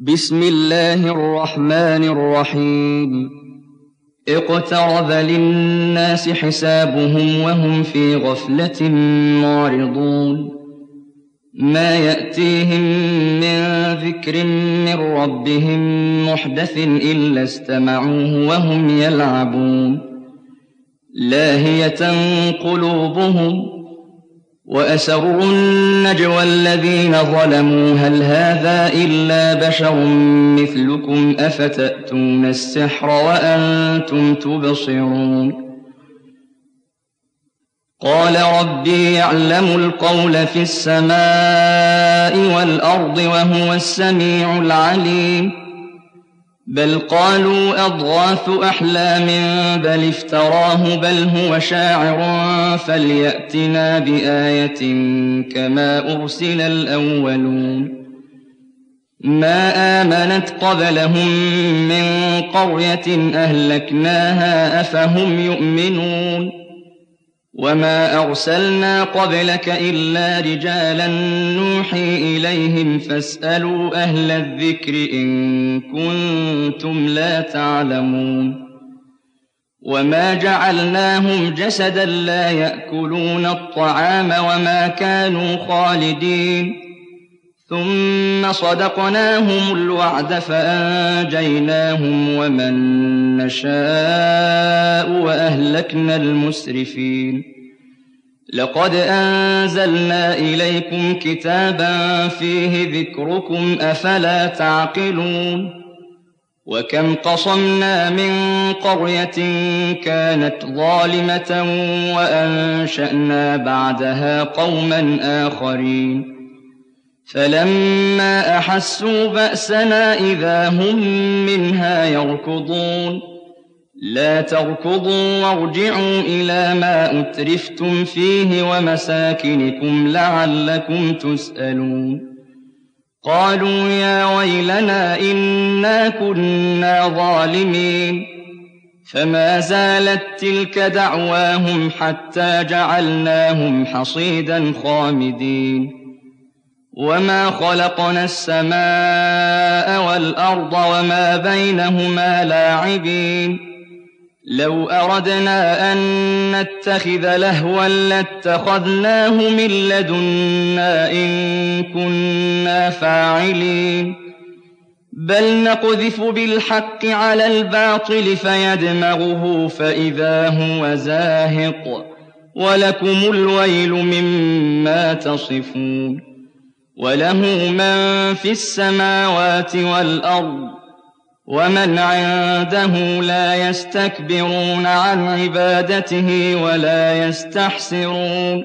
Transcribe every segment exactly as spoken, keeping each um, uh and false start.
بسم الله الرحمن الرحيم اقترب للناس حسابهم وهم في غفلة معرضون ما يأتيهم من ذكر من ربهم محدث إلا استمعوه وهم يلعبون لاهية قلوبهم وأسروا النجوى الذين ظلموا هل هذا إلا بشر مثلكم أفتأتون السحر وأنتم تبصرون قال ربي يعلم القول في السماء والأرض وهو السميع العليم بل قالوا أضغاث أحلام بل افتراه بل هو شاعر فليأتنا بآية كما أرسل الأولون ما آمنت قبلهم من قرية أهلكناها أفهم يؤمنون وما أرسلنا قبلك إلا رجالا نوحي إليهم فاسألوا أهل الذكر إن كنتم لا تعلمون وما جعلناهم جسدا لا يأكلون الطعام وما كانوا خالدين ثم صدقناهم الوعد فأنجيناهم ومن نشاء وأهلكنا المسرفين لقد أنزلنا إليكم كتابا فيه ذكركم أفلا تعقلون وكم قصمنا من قرية كانت ظالمة وأنشأنا بعدها قوما آخرين فلما أحسوا بأسنا إذا هم منها يركضون لا تركضوا وارجعوا إلى ما أترفتم فيه ومساكنكم لعلكم تسألون قالوا يا ويلنا إنا كنا ظالمين فما زالت تلك دعواهم حتى جعلناهم حصيدا خامدين وما خلقنا السماء والأرض وما بينهما لاعبين لو أردنا أن نتخذ لهوا لاتخذناه من لدنا إن كنا فاعلين بل نقذف بالحق على الباطل فيدمغه فإذا هو زاهق ولكم الويل مما تصفون وله من في السماوات والأرض ومن عنده لا يستكبرون عن عبادته ولا يستحسرون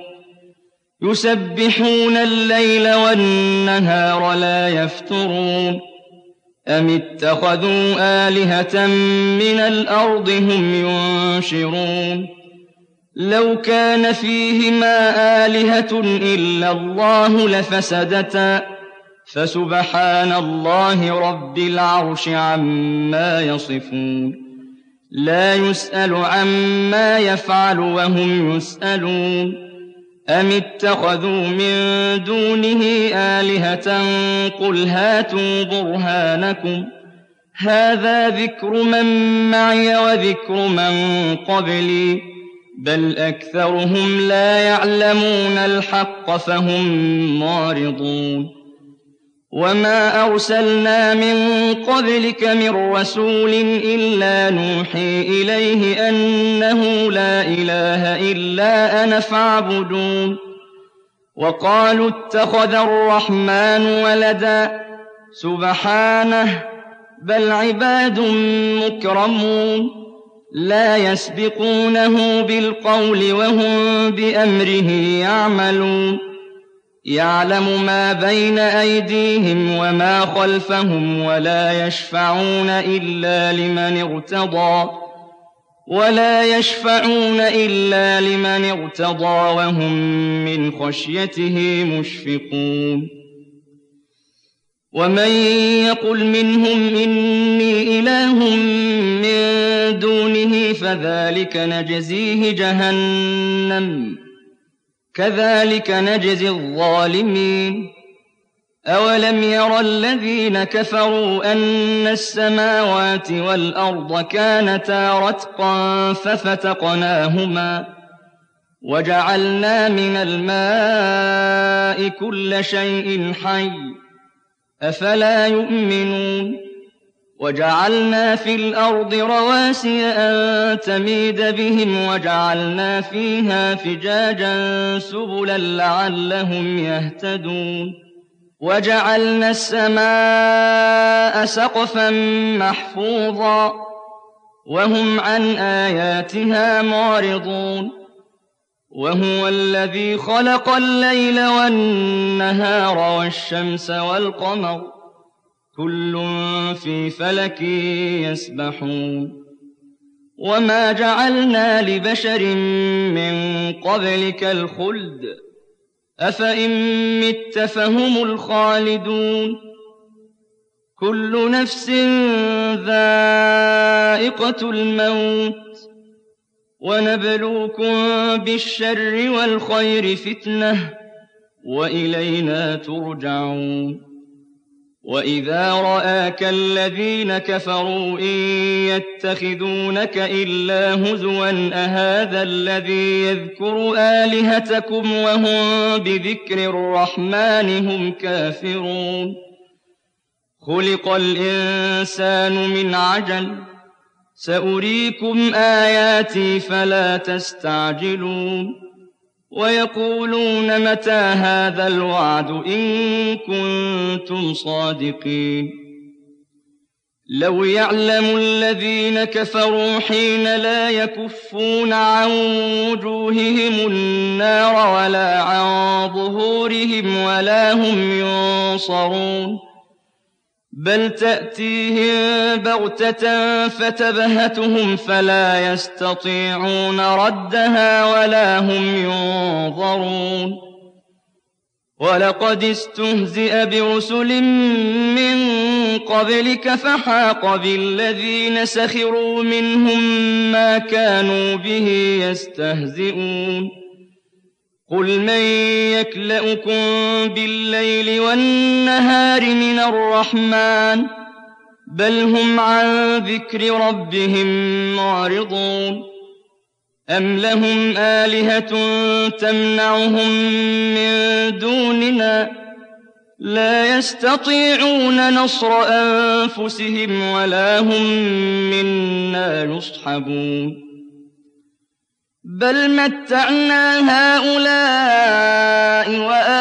يسبحون الليل والنهار لا يفترون أم اتخذوا آلهة من الأرض هم ينشرون لو كان فيهما آلهة إلا الله لفسدتا فسبحان الله رب العرش عما يصفون لا يسأل عما يفعل وهم يسألون أم اتخذوا من دونه آلهة قل هاتوا برهانكم هذا ذكر من معي وذكر من قبلي بل أكثرهم لا يعلمون الحق فهم معرضون وما أرسلنا من قبلك من رسول إلا نوحي إليه أنه لا إله إلا أنا فاعبدون وقالوا اتخذ الرحمن ولدا سبحانه بل عباد مكرمون لا يسبقونه بالقول وهم بأمره يعملون يعلم ما بين أيديهم وما خلفهم ولا يشفعون إلا لمن ارتضى ولا يشفعون إلا لمن ارتضى وهم من خشيته مشفقون ومن يقل منهم إني إله من دونه فذلك نجزيه جهنم كذلك نجزي الظالمين أَوَلَمْ يَرَ الَّذِينَ كَفَرُوا أَنَّ السَّمَاوَاتِ وَالْأَرْضَ كَانَتَا رَتْقًا فَفَتَقْنَاهُمَا وَجَعَلْنَا مِنَ الْمَاءِ كُلَّ شَيْءٍ حَيٍّ ۖ أَفَلَا يُؤْمِنُونَ وَجَعَلْنَا فِي الْأَرْضِ رَوَاسِيَ أَن تَمِيدَ بِهِمْ وَجَعَلْنَا فِيهَا فِجَاجًا سُبُلًا لَّعَلَّهُمْ يَهْتَدُونَ وَجَعَلْنَا السَّمَاءَ سَقْفًا مَّحْفُوظًا وَهُمْ عَنْ آيَاتِهَا مُعْرِضُونَ وَهُوَ الَّذِي خَلَقَ اللَّيْلَ وَالنَّهَارَ وَالشَّمْسَ وَالْقَمَرَ ۖ كُلٌّ فِي فَلَكٍ يَسْبَحُونَ وَمَا جَعَلْنَا لِبَشَرٍ مِّن قَبْلِكَ الْخُلْدَ ۖ أَفَإِن مِّتَّ فَهُمُ الْخَالِدُونَ كُلُّ نَفْسٍ ذَائِقَةُ الْمَوْتِ ۖ وَنَبْلُوكُم بِالشَّرِّ وَالْخَيْرِ فِتْنَةً ۖ وَإِلَيْنَا تُرْجَعُونَ وَإِذَا رَآكَ الَّذِينَ كَفَرُوا إِن يَتَّخِذُونَكَ إِلَّا هُزُوًا أَهَٰذَا الَّذِي يَذْكُرُ آلِهَتَكُمْ وَهُم بِذِكْرِ الرَّحْمَٰنِ هُمْ كَافِرُونَ خُلِقَ الْإِنسَانُ مِنْ عَجَلٍ ۚ سَأُرِيكُمْ آيَاتِي فَلَا تَسْتَعْجِلُونِ وَيَقُولُونَ مَتَىٰ هَٰذَا الْوَعْدُ إِن كُنتُمْ صَادِقِينَ لَوْ يَعْلَمُ الَّذِينَ كَفَرُوا حِينَ لَا يَكُفُّونَ عَن وُجُوهِهِمُ النَّارَ وَلَا عَن ظُهُورِهِمْ وَلَا هُمْ يُنصَرُونَ بَلْ تَأْتِيهِم بَغْتَةً فَتَبْهَتُهُمْ فَلَا يَسْتَطِيعُونَ رَدَّهَا وَلَا هُمْ يُنظَرُونَ وَلَقَدِ اسْتُهْزِئَ بِرُسُلٍ مِّن قَبْلِكَ فَحَاقَ بِالَّذِينَ سَخِرُوا مِنْهُم مَّا كَانُوا بِهِ يَسْتَهْزِئُونَ قُلْ مَن يَكْلَؤُكُم بِاللَّيْلِ وَالنَّهَارِ مِنَ الرَّحْمَٰنِ ۗ بَلْ هُمْ عَن ذِكْرِ رَبِّهِم مُّعْرِضُونَ أَمْ لَهُمْ آلِهَةٌ تَمْنَعُهُم مِّن دُونِنَا ۚ لَا يَسْتَطِيعُونَ نَصْرَ أَنفُسِهِمْ وَلَا هُم مِّنَّا يُصْحَبُونَ بَلْ مَتَّعْنَا هَٰؤُلَاءِ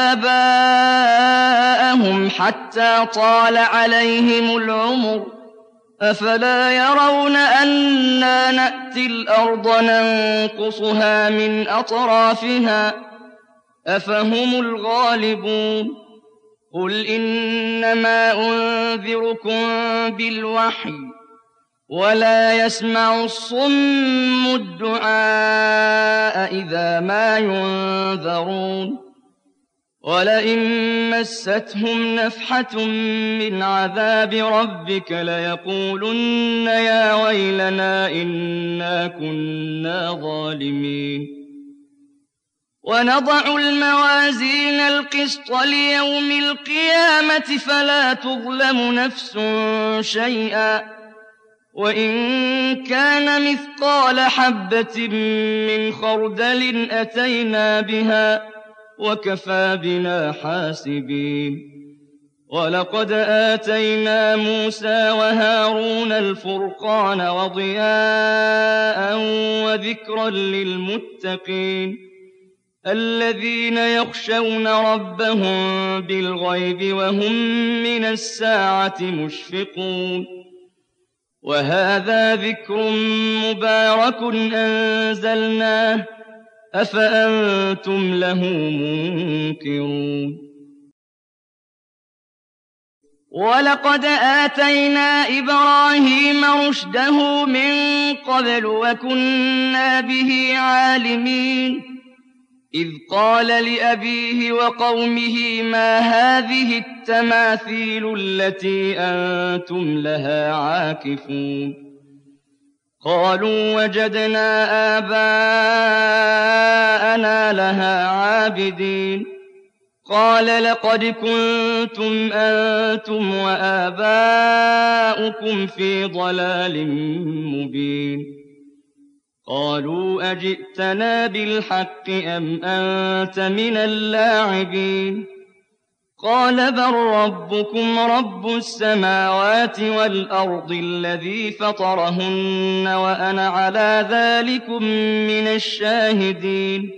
وَآبَاءَهُمْ حَتَّىٰ طَالَ عَلَيْهِمُ الْعُمُرُ ۗ أَفَلَا يَرَوْنَ أَنَّا نَأْتِي الْأَرْضَ نَنقُصُهَا مِنْ أَطْرَافِهَا ۚ أَفَهُمُ الْغَالِبُونَ قُلْ إِنَّمَا أُنذِرُكُم بِالْوَحْيِ ۚ وَلَا يَسْمَعُ الصُّمُّ الدُّعَاءَ إِذَا مَا يُنذَرُونَ وَلَئِن مَّسَّتْهُمْ نَفْحَةٌ مِّنْ عَذَابِ رَبِّكَ لَيَقُولُنَّ يَا وَيْلَنَا إِنَّا كُنَّا ظَالِمِينَ وَنَضَعُ الْمَوَازِينَ الْقِسْطَ لِيَوْمِ الْقِيَامَةِ فَلَا تُظْلَمُ نَفْسٌ شَيْئًا ۖ وَإِن كَانَ مِثْقَالَ حَبَّةٍ مِّنْ خَرْدَلٍ أَتَيْنَا بِهَا ۗ وَكَفَىٰ بِنَا حَاسِبِينَ وَلَقَدْ آتَيْنَا مُوسَىٰ وَهَارُونَ الْفُرْقَانَ وَضِيَاءً وَذِكْرًا لِّلْمُتَّقِينَ الَّذِينَ يَخْشَوْنَ رَبَّهُم بِالْغَيْبِ وَهُم مِّنَ السَّاعَةِ مُشْفِقُونَ وَهَٰذَا ذِكْرٌ مُّبَارَكٌ أَنزَلْنَاهُ ۚ أَفَأَنتُمْ لَهُ مُنكِرُونَ وَلَقَدْ آتَيْنَا إِبْرَاهِيمَ رُشْدَهُ مِن قَبْلُ وَكُنَّا بِهِ عَالِمِينَ إِذْ قَالَ لِأَبِيهِ وَقَوْمِهِ مَا هَٰذِهِ التَّمَاثِيلُ الَّتِي أَنتُمْ لَهَا عَاكِفُونَ قَالُوا وَجَدْنَا آبَاءَنَا لَهَا عَابِدِينَ قال لقد كنتم أنتم وآباؤكم في ضلال مبين قالوا أجئتنا بالحق أم أنت من اللاعبين قال بل ربكم رب السماوات والأرض الذي فطرهن وأنا على ذلكم من الشاهدين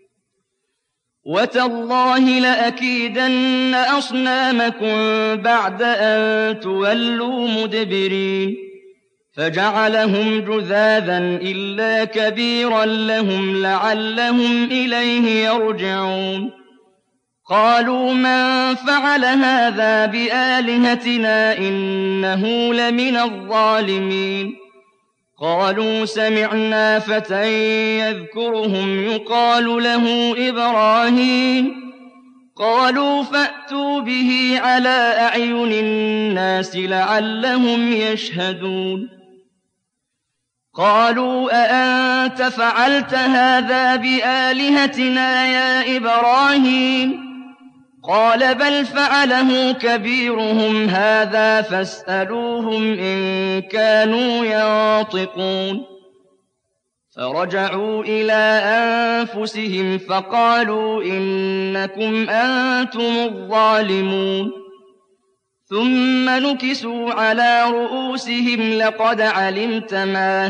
وتالله لأكيدن أصنامكم بعد أن تولوا مدبرين فجعلهم جذاذا إلا كبيرا لهم لعلهم إليه يرجعون قالوا من فعل هذا بآلهتنا إنه لمن الظالمين قالوا سمعنا فتى يذكرهم يقال له إبراهيم قالوا فأتوا به على أعين الناس لعلهم يشهدون قالوا أأنت فعلت هذا بآلهتنا يا إبراهيم قال بل فعله كبيرهم هذا فاسألوهم إن كانوا ينطقون فرجعوا إلى أنفسهم فقالوا إنكم أنتم الظالمون ثم نكسوا على رؤوسهم لقد علمت ما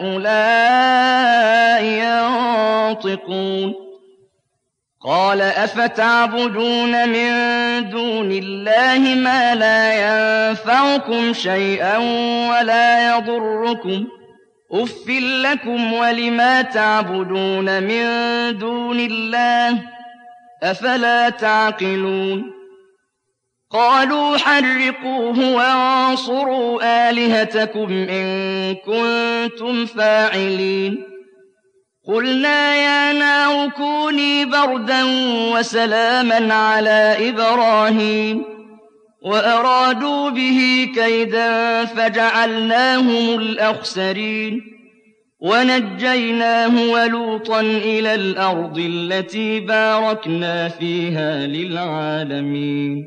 هؤلاء ينطقون قال أفتعبدون من دون الله ما لا ينفعكم شيئا ولا يضركم أف لكم ولما تعبدون من دون الله أفلا تعقلون قالوا حرقوه وانصروا آلهتكم إن كنتم فاعلين قلنا يا نار كوني بردا وسلاما على إبراهيم وأرادوا به كيدا فجعلناهم الأخسرين ونجيناه ولوطا إلى الأرض التي باركنا فيها للعالمين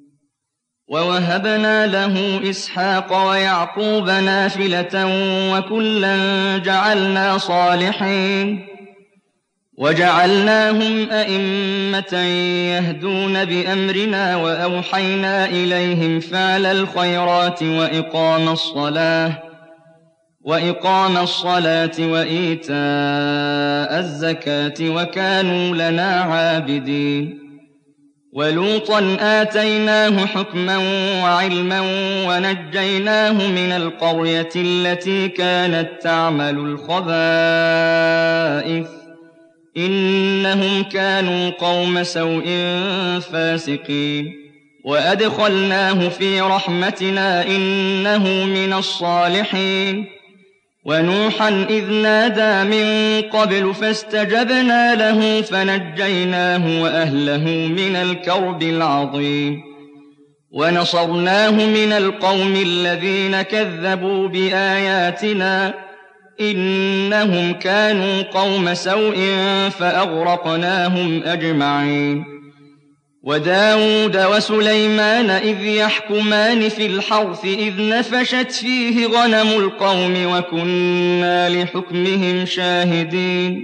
ووهبنا له إسحاق ويعقوب نافلة وكلا جعلنا صالحين وجعلناهم أئمة يهدون بأمرنا وأوحينا إليهم فعل الخيرات وإقام الصلاة وإقام الصلاة وإيتاء الزكاة وكانوا لنا عابدين ولوطا آتيناه حكما وعلما ونجيناه من القرية التي كانت تعمل الخبائث إنهم كانوا قوم سوء فاسقين وأدخلناه في رحمتنا إنه من الصالحين ونوحا إذ نادى من قبل فاستجبنا له فنجيناه وأهله من الكرب العظيم ونصرناه من القوم الذين كذبوا بآياتنا إنهم كانوا قوم سوء فأغرقناهم أجمعين وداود وسليمان إذ يحكمان في الحرث إذ نفشت فيه غنم القوم وكنا لحكمهم شاهدين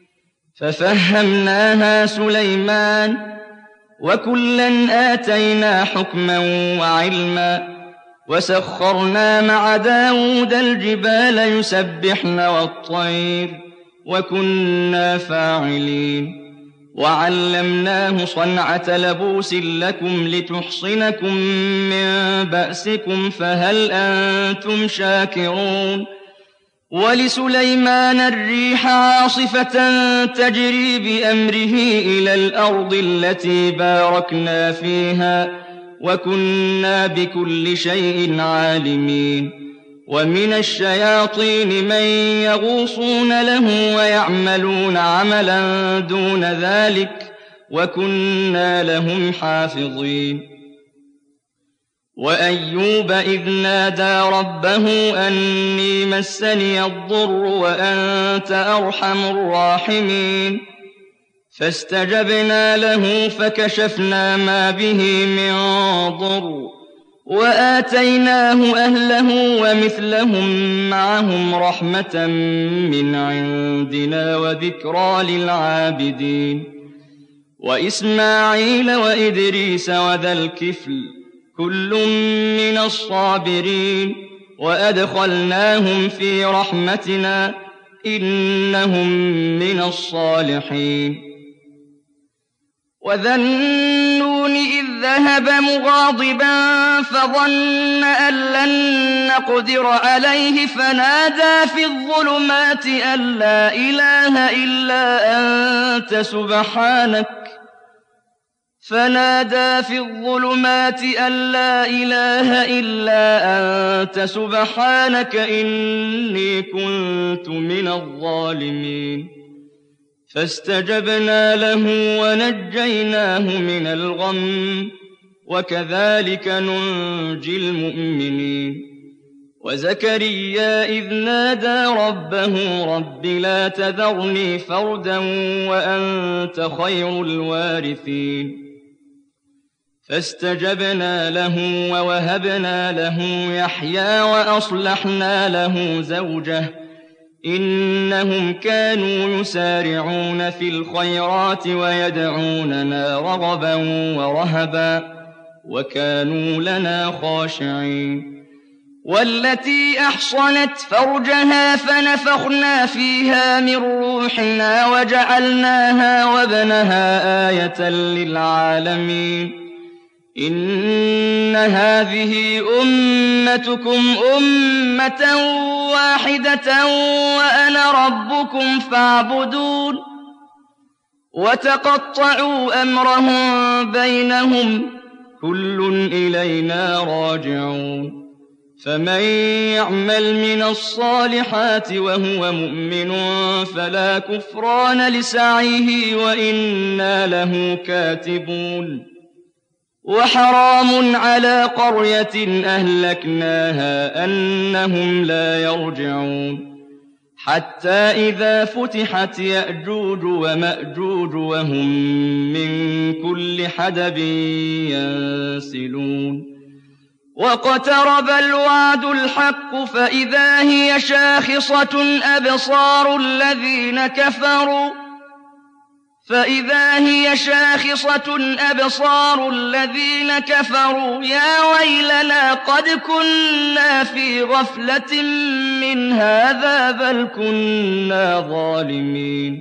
ففهمناها سليمان وكلا آتينا حكما وعلما وسخرنا مع داود الجبال يسبحن والطير وكنا فاعلين وعلمناه صنعة لبوس لكم لتحصنكم من بأسكم فهل أنتم شاكرون ولسليمان الريح عاصفة تجري بأمره إلى الأرض التي باركنا فيها وكنا بكل شيء عالمين ومن الشياطين من يغوصون له ويعملون عملا دون ذلك وكنا لهم حافظين وأيوب إذ نادى ربه أني مسني الضر وأنت أرحم الراحمين فاستجبنا له فكشفنا ما به من ضر وآتيناه أهله ومثلهم معهم رحمة من عندنا وذكرى للعابدين وإسماعيل وإدريس وذا الكفل كل من الصابرين وأدخلناهم في رحمتنا إنهم من الصالحين وذا النون إذ ذهب مغاضبا فظن أن لن نقدر عليه فنادى في الظلمات أن لا إله إلا أنت سبحانك فنادى في الظلمات أن لا إله إلا أنت سبحانك إني كنت من الظالمين فاستجبنا له ونجيناه من الغم وكذلك ننجي المؤمنين وزكريا إذ نادى ربه رب لا تذرني فردا وأنت خير الوارثين فاستجبنا له ووهبنا له يحيى وأصلحنا له زوجه إنهم كانوا يسارعون في الخيرات ويدعوننا رغبا ورهبا وكانوا لنا خاشعين والتي أحصنت فرجها فنفخنا فيها من روحنا وجعلناها وابنها آية للعالمين إن هذه أمتكم أمة واحدة وأنا ربكم فاعبدون وتقطعوا أمرهم بينهم كل إلينا راجعون فمن يعمل من الصالحات وهو مؤمن فلا كفران لسعيه وإنا له كاتبون وحرام على قرية أهلكناها أنهم لا يرجعون حتى إذا فتحت يأجوج ومأجوج وهم من كل حدب ينسلون واقترب الوعد الحق فإذا هي شاخصة أبصار الذين كفروا فإذا هي شاخصة أبصار الذين كفروا يا ويلنا قد كنا في غفلة من هذا بل كنا ظالمين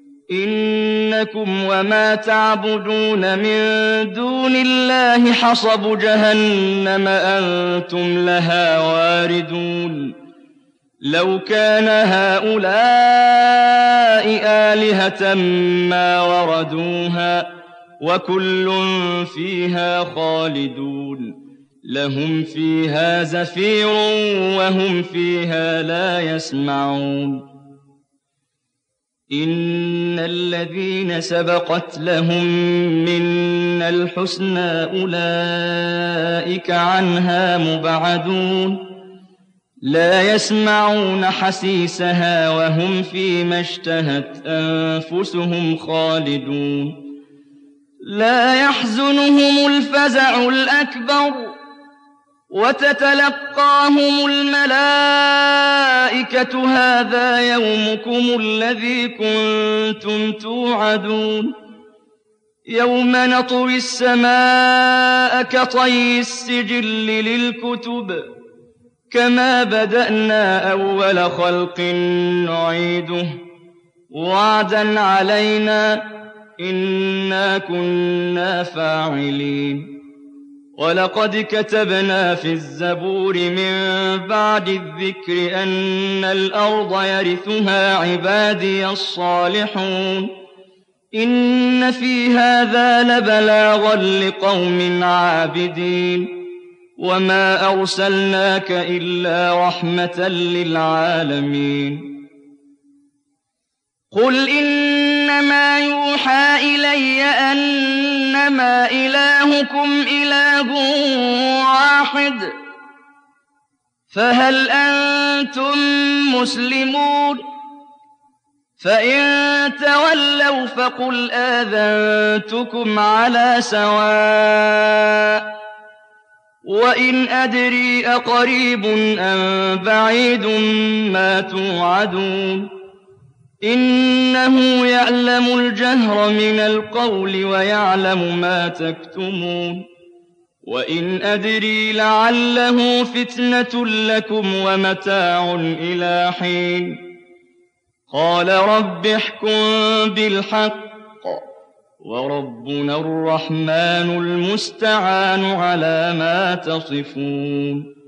إنكم وما تعبدون من دون الله حصب جهنم أنتم لها واردون لو كان هؤلاء آلهة ما وردوها وكل فيها خالدون لهم فيها زفير وهم فيها لا يسمعون إن الذين سبقت لهم منا الحسنى أولئك عنها مبعدون لا يسمعون حسيسها وهم فيما اشتهت أنفسهم خالدون لا يحزنهم الفزع الأكبر وتتلقاهم الملائكة هذا يومكم الذي كنتم توعدون يوم نطوي السماء كطي السجل للكتب كما بدأنا أول خلق نعيده وعدا علينا إنا كنا فاعلين ولقد كتبنا في الزبور من بعد الذكر أن الأرض يرثها عبادي الصالحون إن في هذا لبلاغا لقوم عابدين وما أرسلناك إلا رحمة للعالمين قل إنما يوحى إلي أنما إلهكم إله واحد فهل أنتم مسلمون فإن تولوا فقل آذنتكم على سواء وإن أدري أقريب أم بعيد ما توعدون إنه يعلم الجهر من القول ويعلم ما تكتمون وإن أدري لعله فتنة لكم ومتاع إلى حين قال رب احكم بالحق وربنا الرحمن المستعان على ما تصفون